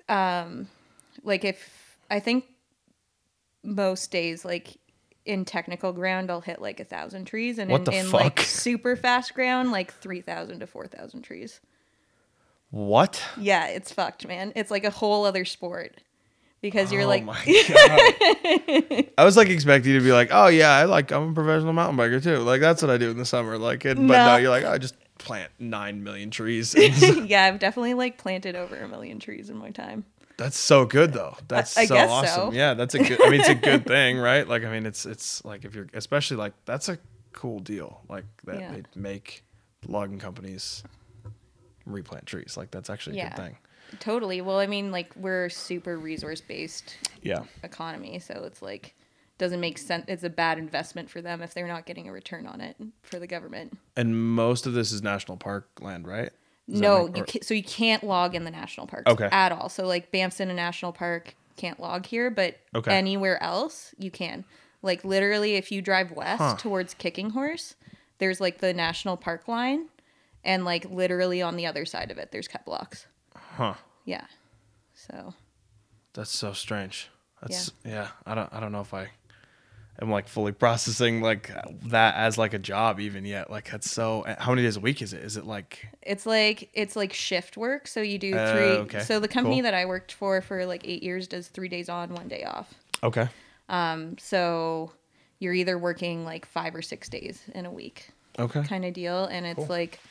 like if I think most days like in technical ground I'll hit like 1,000 trees, and What the in fuck? like super fast ground like 3,000 to 4,000 trees. What? Yeah, it's fucked, man. It's like a whole other sport because you're like Oh my god! I was like expecting you to be like, oh yeah, I'm a professional mountain biker too. Like that's what I do in the summer. Like, but no, No. you're like, I just plant 9 million trees. yeah, I've definitely like planted over 1 million trees in my time. That's so good though. That's I so guess awesome. so. Yeah, that's a good. I mean, it's a good thing, right? Like, I mean, it's like if you're especially like that's a cool deal. Like that Yeah. they make logging companies replant trees. Like that's actually a Yeah. good thing. Totally. Well, I mean, like we're super resource based Yeah. economy, so it's like doesn't make sense. It's a bad investment for them if they're not getting a return on it for the government. And most of this is national park land, right? Does that No, make- you or- can't, so you can't log in the national parks Okay. at all. So like Banff's in a national park, can't log here, but Okay. anywhere else you can. Like literally, if you drive west towards Kicking Horse, there's like the national park line, and like literally on the other side of it, there's cut blocks. Huh. Yeah. So That's so strange. That's yeah. I don't know if I am like fully processing like that as like a job even yet. Like that's so. How many days a week is it? Is it like it's like shift work. So you do 3. okay. So the company Cool. that I worked for like 8 years does 3 days on, 1 day off. okay? So you're either working like 5 or 6 days in a week. Okay. Kind of deal, and it's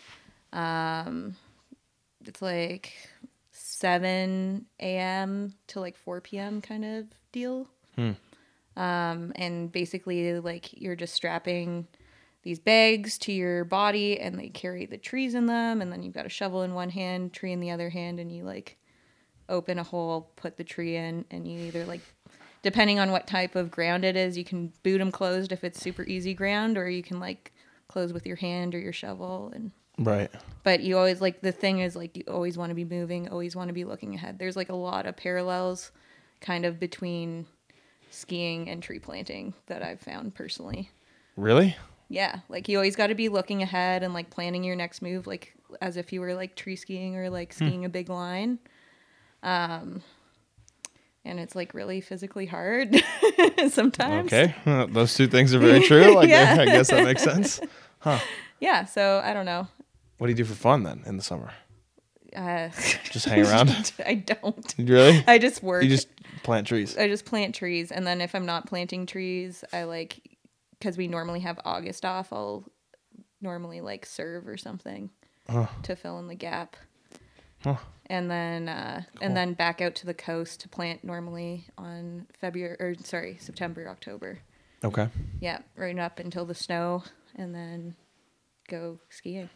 like 7 a.m. to like 4 p.m. kind of deal. And basically like you're just strapping these bags to your body, and they carry the trees in them, and then you've got a shovel in one hand, tree in the other hand, and you like open a hole, put the tree in, and you either like, depending on what type of ground it is, you can boot them closed if it's super easy ground, or you can like close with your hand or your shovel. And Right. But you always like, the thing is like, you always want to be moving, always want to be looking ahead. There's like a lot of parallels kind of between skiing and tree planting that I've found personally. Really? Yeah, like you always got to be looking ahead and like planning your next move, like as if you were like tree skiing or like skiing a big line. And it's like really physically hard sometimes. Okay. Those two things are very true. Like, Yeah. I guess that makes sense. Yeah, so I don't know. What do you do for fun then in the summer? Uh, Just hang around? I don't. Really? I just work. You just plant trees. I just plant trees, and then if I'm not planting trees, I like, because we normally have August off, I'll normally like serve or something to fill in the gap. Huh. And then back out to the coast to plant normally on September, October. Okay. Yeah, right up until the snow, and then go skiing.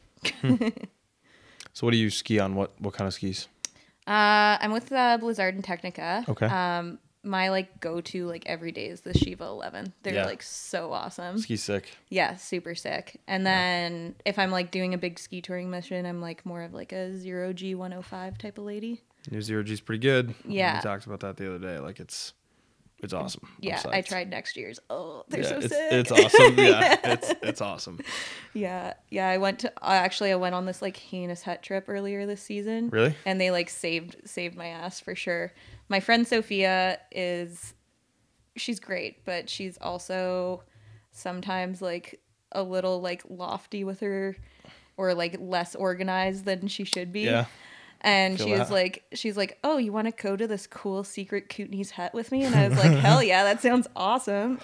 So what do you ski on? What kind of skis? I'm with Blizzard and Technica. Okay. My like go-to like every day is the Shiva 11. They're Yeah. like so awesome. Ski sick. Yeah, super sick. And then if I'm like doing a big ski touring mission, I'm like more of like a 0G 105 type of lady. New Zero G's pretty good. Yeah. We talked about that the other day. Like it's awesome. I'm Yeah, psyched. I tried next year's. Oh, they're Yeah, so it's, sick. it's awesome. Yeah, it's awesome. Yeah. I went on this like heinous hut trip earlier this season. Really? And they like saved my ass for sure. My friend Sophia she's great, but she's also sometimes like a little like lofty with her, or like less organized than she should be. Yeah. And Feel she's like, oh, you want to go to this cool secret Kootenays hut with me? And I was like, hell yeah, that sounds awesome.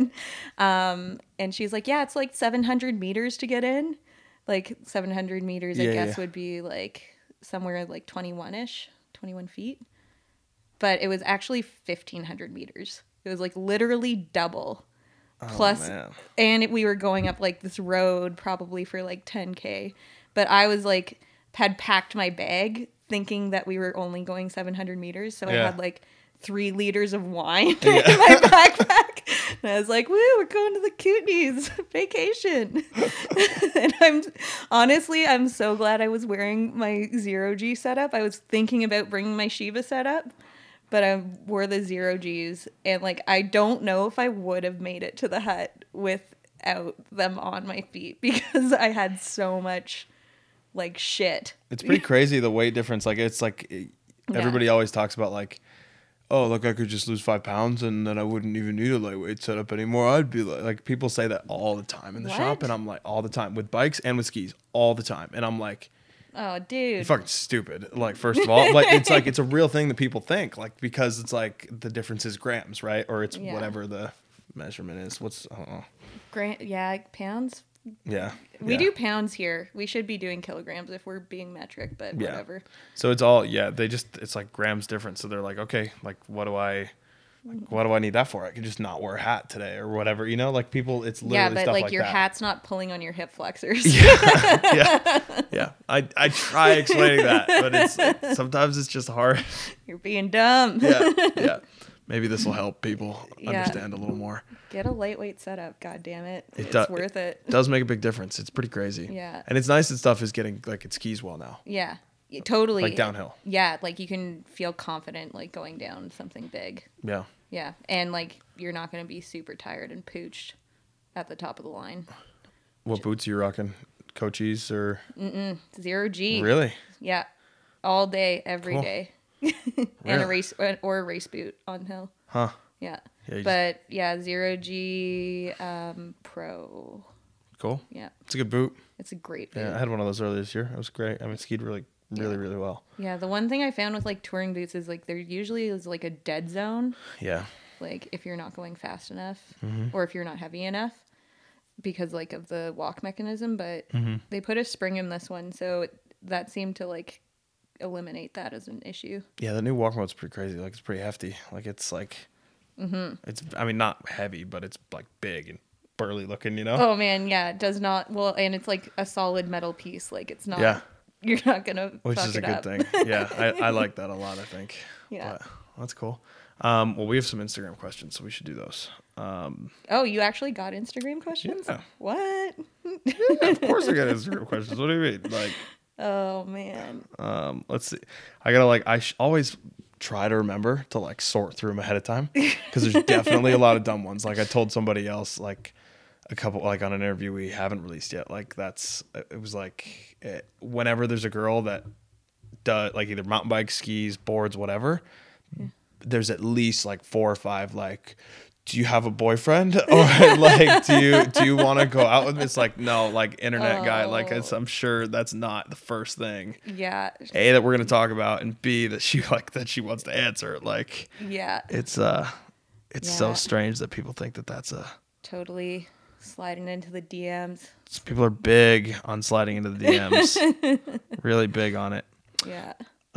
And she's like, yeah, it's like 700 meters to get in. Like 700 meters, I guess, would be like somewhere like 21 feet. But it was actually 1,500 meters. It was like literally double. Plus, man. and we were going up like this road probably for like 10K. But I was like, had packed my bag thinking that we were only going 700 meters. So I had like 3 liters of wine in my backpack. And I was like, woo, we're going to the Kootenays vacation. And I'm so glad I was wearing my 0G setup. I was thinking about bringing my Shiva setup, but I wore the 0Gs. And like, I don't know if I would have made it to the hut without them on my feet, because I had so much like shit. It's pretty crazy the weight difference. Like it's like everybody always talks about like, oh, look, I could just lose 5 pounds and then I wouldn't even need a lightweight setup anymore. I'd be like people say that all the time in the shop, and I'm like, all the time with bikes and with skis, all the time, and I'm like, oh, dude, you're fucking stupid. Like, first of all, like it's a real thing that people think, like, because it's like the difference is grams, right? Or it's whatever the measurement is. I don't know. Pounds. Yeah. We do pounds here. We should be doing kilograms if we're being metric, but whatever. So it's all, it's like grams different. So they're like, okay, like what do I need that for? I can just not wear a hat today or whatever, like people, it's literally but stuff like like your that. hat's not pulling on your hip flexors. Yeah. I try explaining that, but sometimes it's just hard. You're being dumb. Yeah. Maybe this will help people understand a little more. Get a lightweight setup, god damn it. It's worth it. It does make a big difference. It's pretty crazy. Yeah. And it's nice that stuff is getting, like, it skis well now. Yeah. Totally. Like downhill. Yeah, like you can feel confident like going down something big. Yeah. Yeah. And like you're not going to be super tired and pooched at the top of the line. What boots are you rocking? Coaches or? 0G. Really? Yeah. All day, every Cool. day. And a race boot on hill. Huh. Yeah. Yeah, But 0G Pro. Cool. Yeah. It's a good boot. It's a great boot. Yeah, I had one of those earlier this year. It was great. I mean, it skied really well. Yeah, the one thing I found with like touring boots is like there usually is like a dead zone. Yeah. Like if you're not going fast enough or if you're not heavy enough because like of the walk mechanism, but they put a spring in this one, so that seemed to like eliminate that as an issue. Yeah, the new walk mode's pretty crazy. Like, it's pretty hefty. Like, it's like, it's, I mean, not heavy, but it's like big and burly looking, Oh man, yeah, it does not, well, and it's like a solid metal piece. Like it's not, you're not going to Which fuck is a it good up. thing. Yeah, I like that a lot, I think. Yeah. But that's cool. Well, we have some Instagram questions, so we should do those. Oh, you actually got Instagram questions? Yeah. What? Of course I got Instagram questions. What do you mean? Like, Oh man. let's see. I gotta like, always try to remember to like sort through them ahead of time because there's definitely a lot of dumb ones. Like I told somebody else, like a couple, like on an interview we haven't released yet. Like it was like whenever there's a girl that does like either mountain bike, skis, boards, whatever, there's at least like 4 or 5 like, do you have a boyfriend, or like do you want to go out with me? It's like, no, like internet guy, like I'm sure that's not the first thing Yeah. A, that we're gonna talk about, and B, that she wants to answer. Like, Yeah. it's so Yeah. strange that people think that that's Totally sliding into the DMs. people are big on sliding into the DMs, really big on it. Yeah.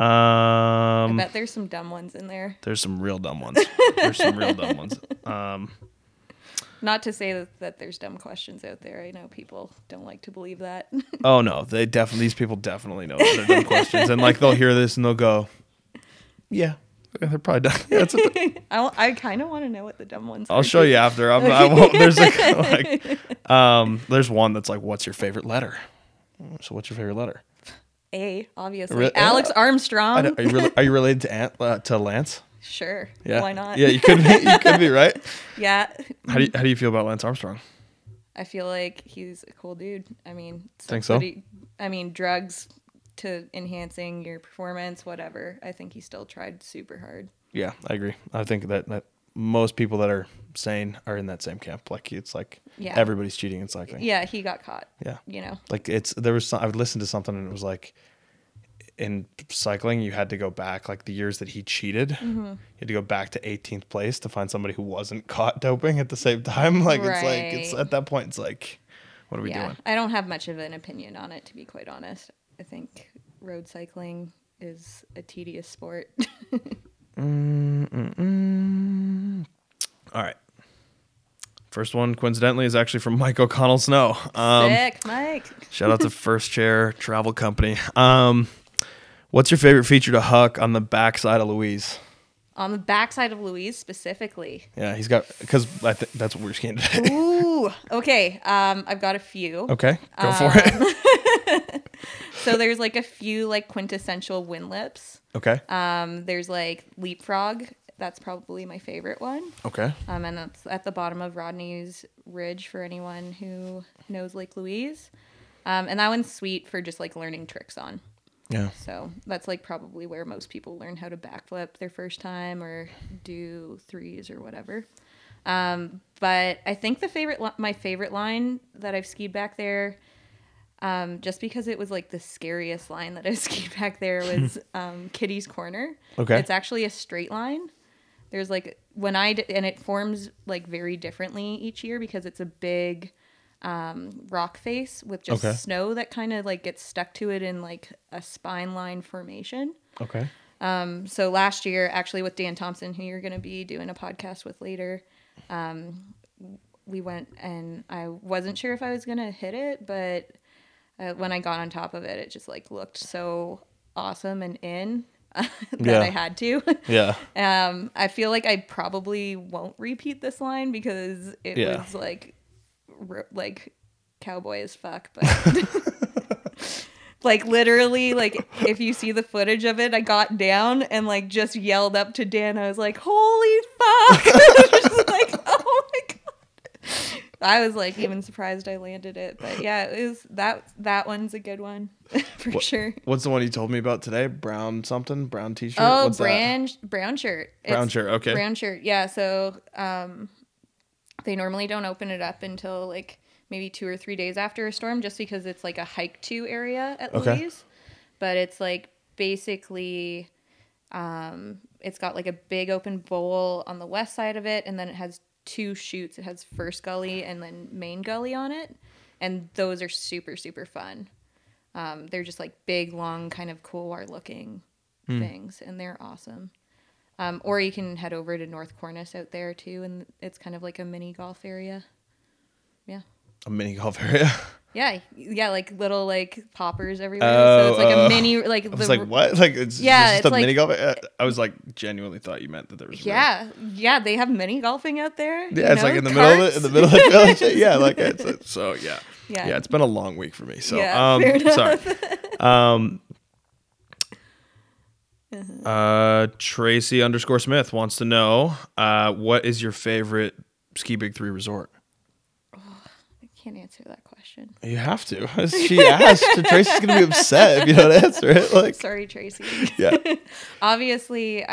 I Um, bet there's some dumb ones in there. there's some real dumb ones. There's some real dumb ones. Not to say that there's dumb questions out there. I know people don't like to believe that. Oh no, these people definitely know that they're dumb questions, and like they'll hear this and they'll go, yeah, they're probably dumb. Yeah, that's what I kind of want to know what the dumb ones are. I'll show you after. I won't. There's there's one that's like, what's your favorite letter? So what's your favorite letter? A, obviously. Really? Alex Armstrong. Are you related to Lance? Sure. Yeah. Why not? Yeah, you could be. You could be, right? Yeah. How do you feel about Lance Armstrong? I feel like he's a cool dude. I mean, Think so? I mean, drugs to enhancing your performance, whatever. I think he still tried super hard. Yeah, I agree. I think that most people that are sane are in that same camp. Like it's like Yeah. everybody's cheating in cycling. Yeah, he got caught. Yeah. You know. Like I would listen to something and it was like, in cycling, you had to go back like the years that he cheated. Mm-hmm. You had to go back to 18th place to find somebody who wasn't caught doping at the same time. Like it's Right. at that point, it's like, what are we Yeah. doing? I don't have much of an opinion on it, to be quite honest. I think road cycling is a tedious sport. All right. First one, coincidentally, is actually from Mike O'Connell Snow. Sick, Mike. Shout out to First Chair Travel Company. What's your favorite feature to huck on the backside of Louise? On the backside of Louise specifically. Yeah, he's got, because I think that's what we're skiing today. Ooh. Okay. I've got a few. Okay, go for it. So there's like a few like quintessential Winlips. Okay. There's like Leapfrog. That's probably my favorite one. Okay. And that's at the bottom of Rodney's Ridge for anyone who knows Lake Louise. And that one's sweet for just like learning tricks on. Yeah. So that's like probably where most people learn how to backflip their first time or do threes or whatever. But I think my favorite line that I've skied back there, just because it was like the scariest line that I've skied back there, was Kitty's Corner. Okay. It's actually a straight line. There's like and it forms like very differently each year because it's a big rock face with just Okay. snow that kind of like gets stuck to it in like a spine line formation. Okay. So last year, actually with Dan Thompson, who you're going to be doing a podcast with later, we went and I wasn't sure if I was going to hit it, but when I got on top of it, it just like looked so awesome and that Yeah. I had to. Yeah. I feel like I probably won't repeat this line because it Yeah. was like cowboy as fuck, but like literally, like if you see the footage of it, I got down and like just yelled up to Dan. I was like, "Holy fuck!" Just like, oh my god. I was like even surprised I landed it, but yeah, it was that one's a good one for sure. What's the one you told me about today? Brown t-shirt? Oh, What's that? brown shirt. Brown shirt, okay. Brown shirt, yeah. So they normally don't open it up until like maybe 2 or 3 days after a storm, just because it's like a hike to area at Okay. Louise. But it's like basically, it's got like a big open bowl on the west side of it, and then it has 2 chutes. It has first gully and then main gully on it, and those are super, super fun. They're just like big, long, kind of couloir looking things, and they're awesome. Or you can head over to North Cornice out there too, and it's kind of like a mini golf area. Yeah. A mini golf area. Yeah, like little like poppers everywhere. So it's like a mini like I was like, what? Like it's Yeah, just it's a mini like- golf. I was like genuinely thought you meant that there was. yeah, they have mini golfing out there. Yeah, it's like in the middle of the village. Yeah, like so yeah. Yeah. Yeah, it's been a long week for me. So Yeah, fair enough. sorry. Tracy _Smith wants to know what is your favorite Ski Big 3 resort? I can't answer that question. You have to. She asked. Tracy's gonna be upset if you don't answer it. Like, Sorry, Tracy. yeah, Obviously,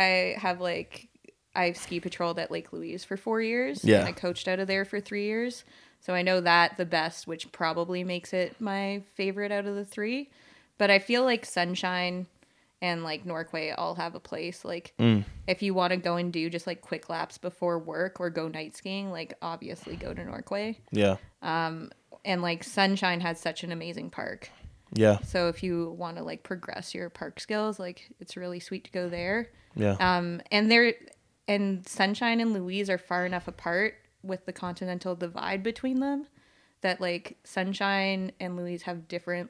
I've ski patrolled at Lake Louise for 4 years. Yeah. And I coached out of there for 3 years. So I know that the best, which probably makes it my favorite out of the 3. But I feel like Sunshine and like Norquay all have a place. Like if you want to go and do just like quick laps before work or go night skiing, like obviously go to Norquay. yeah, And like Sunshine has such an amazing park. yeah, So if you want to like progress your park skills, like it's really sweet to go there. yeah, And Sunshine and Louise are far enough apart with the continental divide between them that like Sunshine and Louise have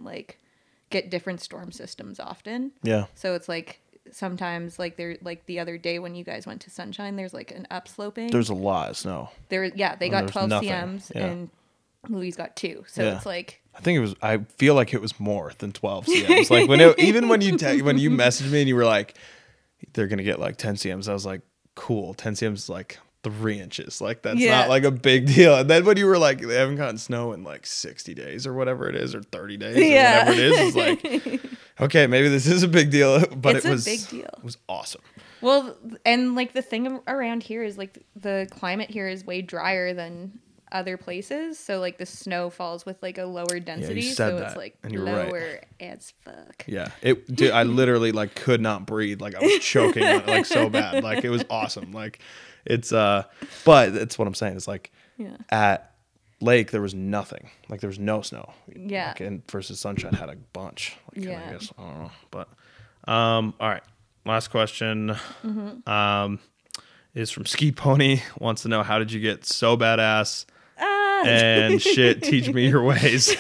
get different storm systems often. yeah. So it's like sometimes like they're like the other day when you guys went to Sunshine, there's like an upsloping. There's a lot of snow. They got there's 12 nothing. CMs Yeah. and Louise got 2. So Yeah. it's like I think it was. I feel like it was more than 12 CMs. Like even when you messaged me and you were like, they're gonna get like 10 CMs. I was like, cool. 10 CMs is like 3 inches. Like that's Yeah. not like a big deal. And then when you were like, they haven't gotten snow in like 60 days or whatever it is, or 30 days Yeah. or whatever it is, it's like, okay, maybe this is a big deal. But It's it a was big deal. It was awesome. Well, and like the thing around here is like the climate here is way drier than other places. So like the snow falls with like a lower density. said So that, it's like and you were right. lower as fuck. Yeah, dude, I literally like could not breathe. Like I was choking on it like so bad. Like it was awesome. Like it's but that's what I'm saying. It's like Yeah. at Lake there was nothing. Like there was no snow. Yeah. Like, and versus Sunshine had a bunch. Like, Yeah. I guess I don't know. But all right. Last question. Mm-hmm. Is from Ski Pony. Wants to know, how did you get so badass? Ah. And shit, teach me your ways.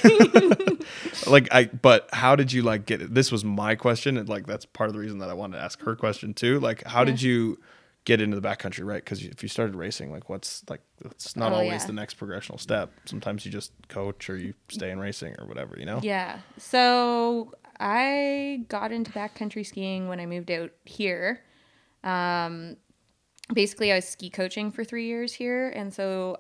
But how did you like get it? This was my question, and like that's part of the reason that I wanted to ask her question too. Like, how did you get into the backcountry, right? Because if you started racing, like it's not always the next progressional step. Sometimes you just coach or you stay in racing or whatever, you know? Yeah. So I got into backcountry skiing when I moved out here. Basically, I was ski coaching for 3 years here, and so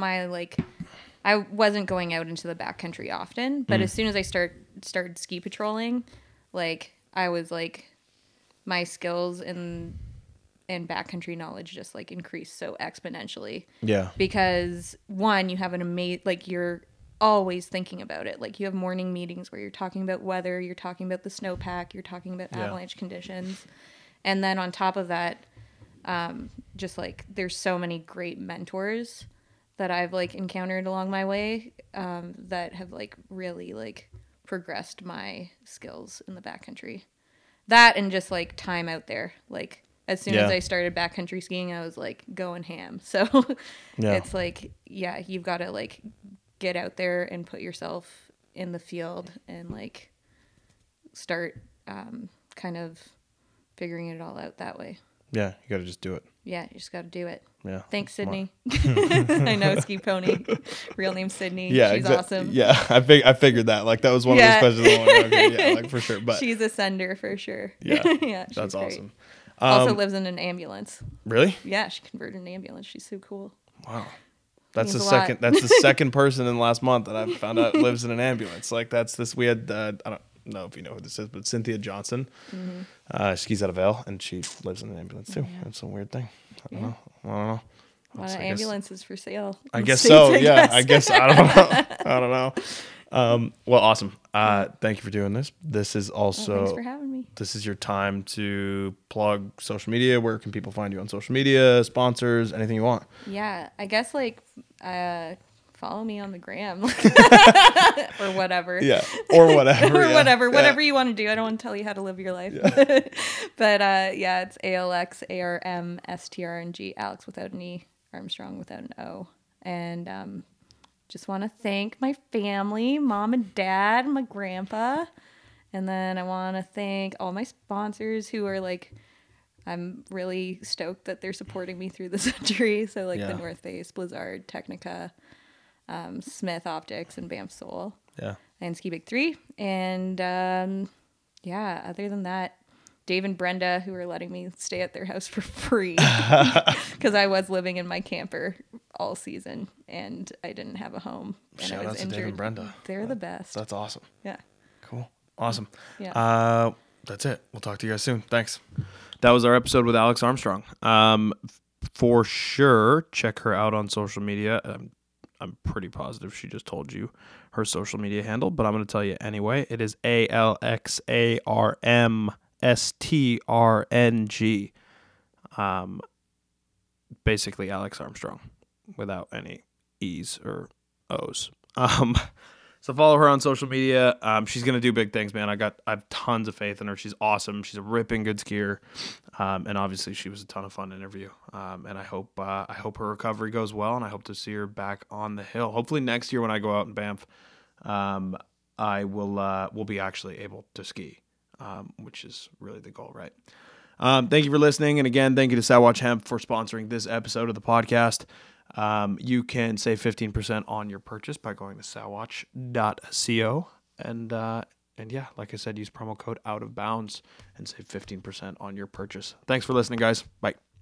I wasn't going out into the backcountry often. But as soon as I started ski patrolling, like I was like my skills and backcountry knowledge just like increased so exponentially. Yeah. Because one, you have an amazing, like you're always thinking about it. Like you have morning meetings where you're talking about weather, you're talking about the snowpack, you're talking about avalanche conditions. And then on top of that, just like there's so many great mentors that I've like encountered along my way that have like really like progressed my skills in the backcountry. That and just like time out there. Like as soon as I started backcountry skiing, I was like going ham. So it's like, yeah, you've got to like get out there and put yourself in the field and like start kind of figuring it all out that way. Yeah, you got to just do it. Yeah, you just got to do it. Yeah. Thanks, Sydney. I know, Ski Pony. Real name Sydney. Yeah, she's awesome. Yeah, I figured that. Like that was one of those questions. I'm like, okay, yeah, like for sure. But she's a sender for sure. yeah, yeah, she's that's great. awesome. Also lives in an ambulance. Really? Yeah, she converted an ambulance. She's so cool. Wow. That's Means the a second. lot. That's the second person in the last month that I've found out lives in an ambulance. Like that's this. We had. I don't know if you know who this is, but Cynthia Johnson. Mm-hmm. She skis out of Vail, and she lives in an ambulance too. Yeah. That's a weird thing. I don't know. A lot of I guess- ambulances for sale. I in guess the so. States, Yeah. I guess I don't know. I don't know. Well, awesome. Thank you for doing this. This is also. Thanks for having me. This is your time to plug social media. Where can people find you on social media? Sponsors, anything you want. Yeah, I guess like follow me on the gram or whatever. Yeah, or whatever. or yeah. whatever you want to do. I don't want to tell you how to live your life. But yeah, it's ALXARMSTRNG, Alex without an E, Armstrong without an O. And just want to thank my family, mom and dad, my grandpa. And then I want to thank all my sponsors who are like, I'm really stoked that they're supporting me through this injury. So like the North Face, Blizzard, Technica, Smith Optics, and Banff Soul. Yeah. And Ski Big 3. And other than that, Dave and Brenda, who are letting me stay at their house for free because I was living in my camper all season and I didn't have a home. And Shout I was out to injured. Dave and Brenda. They're the best. That's awesome. Yeah. Cool. Awesome. Yeah. That's it. We'll talk to you guys soon. Thanks. That was our episode with Alex Armstrong. For sure, check her out on social media. I'm pretty positive she just told you her social media handle, but I'm going to tell you anyway. It is ALXARMSTRNG. Basically Alex Armstrong without any E's or O's. So follow her on social media. She's going to do big things, man. I have tons of faith in her. She's awesome. She's a ripping good skier. And obviously she was a ton of fun to interview. And I hope her recovery goes well, and I hope to see her back on the hill. Hopefully next year when I go out in Banff, I will be actually able to ski, which is really the goal, right? Thank you for listening. And again, thank you to Sowatch Hemp for sponsoring this episode of the podcast. You can save 15% on your purchase by going to sowatch.co. And yeah, like I said, use promo code OUTOFBOUNDS and save 15% on your purchase. Thanks for listening, guys. Bye.